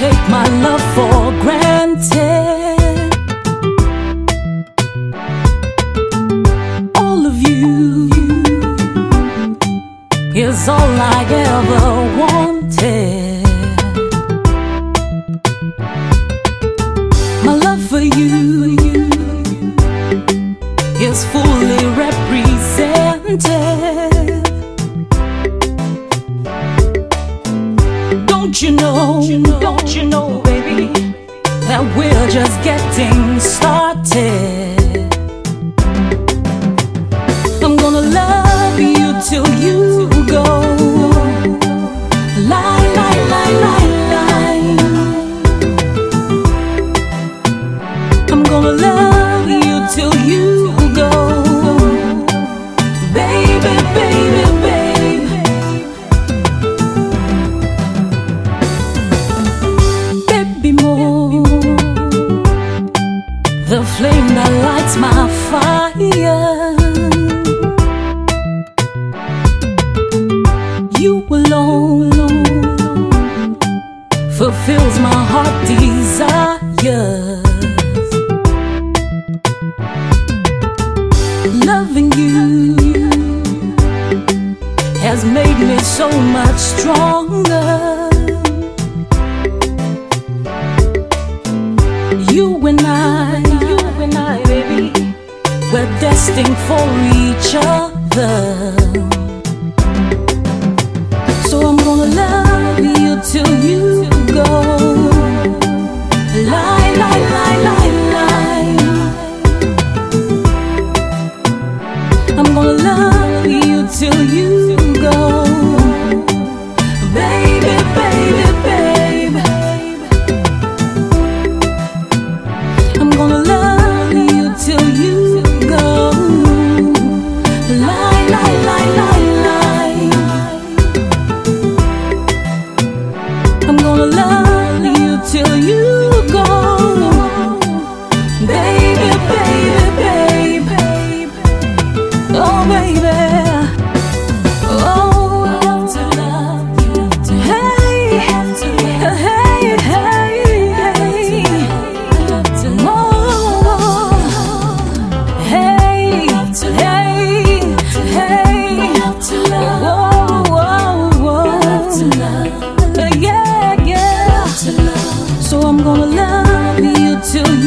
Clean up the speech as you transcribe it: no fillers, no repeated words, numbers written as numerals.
take my love for granted. All of you is all I ever wanted. My love for you is fully represented. Don't you know, baby, that we're just getting started. I'm gonna love you till you go. Lie, lie, lie, lie, lie. I'm gonna love you till you go. Baby, baby, baby. Baby, more the flame that lights my fire. You alone fulfills my heart desires. Loving you has made me so much stronger. You and I, baby, we're destined for each other. So I'm gonna love you till you go. Lie, lie, lie, lie, lie. I'm gonna love you till you go. Baby, baby, baby. I'm gonna love you till you go. Lie, lie, lie, lie, lie. I'm gonna love you till you go. Baby, baby, baby. Oh, baby. Oh, I have to love you. Hey, hey, hey, hey. Oh, hey, hey, hey. Whoa, whoa, whoa. Yeah, yeah. So I'm gonna love you till